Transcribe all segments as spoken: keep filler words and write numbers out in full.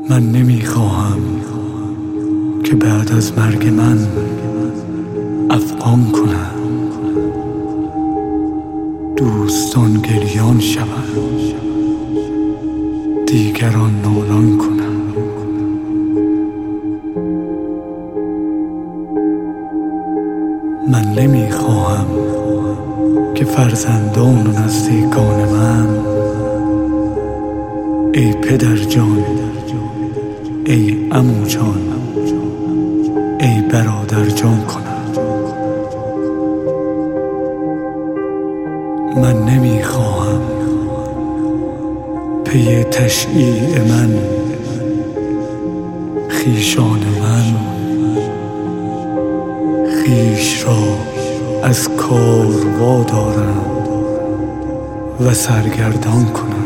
من نمیخواهم که بعد از مرگ من افغان کنم، دوستان گریان شوند، دیگران نالان کنند. من نمیخواهم که فرزندان و نزدیکان من ای پدر جان، ای عمو جان، ای برادر جان کنند. من نمیخواهم پی تشییع من خویشان من خویش را از کار وادارند و سرگردان کنند.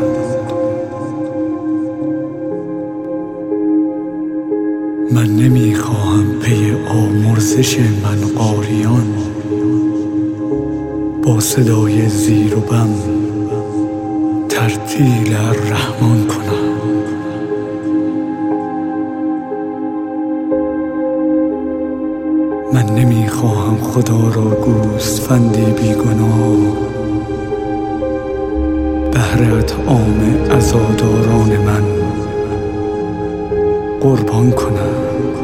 من نمیخواهم پی آمرزش من قاریان با صدای زیر و بم ترتیل الرحمن کنم. من نمیخواهم خدا را گوسفندی بیگناه بهر اطعام عزاداران من قربان کنم.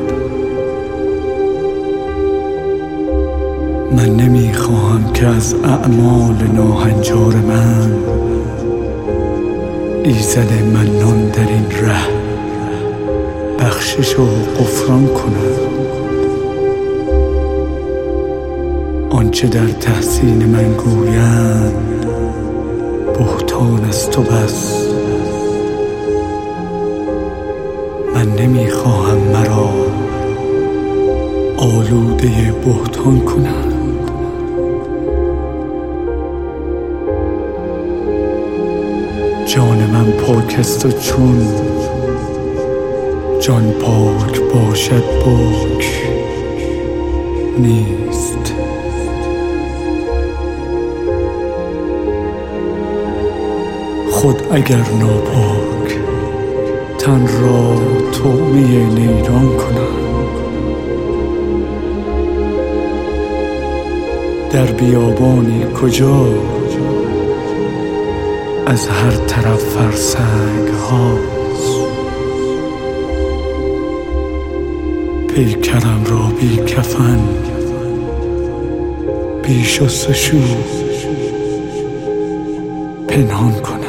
من نمیخواهم که از اعمال ناهنجار من ایزد منان در این ره بخشش و غفران کنم. آنچه در تحسین من گویند بهتان است و بس. من نمیخواهم مرا آلوده بهتان کنند. جان من پاک است و چون جان پاک باشد باک نیست. خود اگر ناپاک تن را طعمه نیران کنم، در بیابانی کجا از هر طرف فرسنگ هاست، پیکرم را بی کفن بی شست و شو پنهان کنم.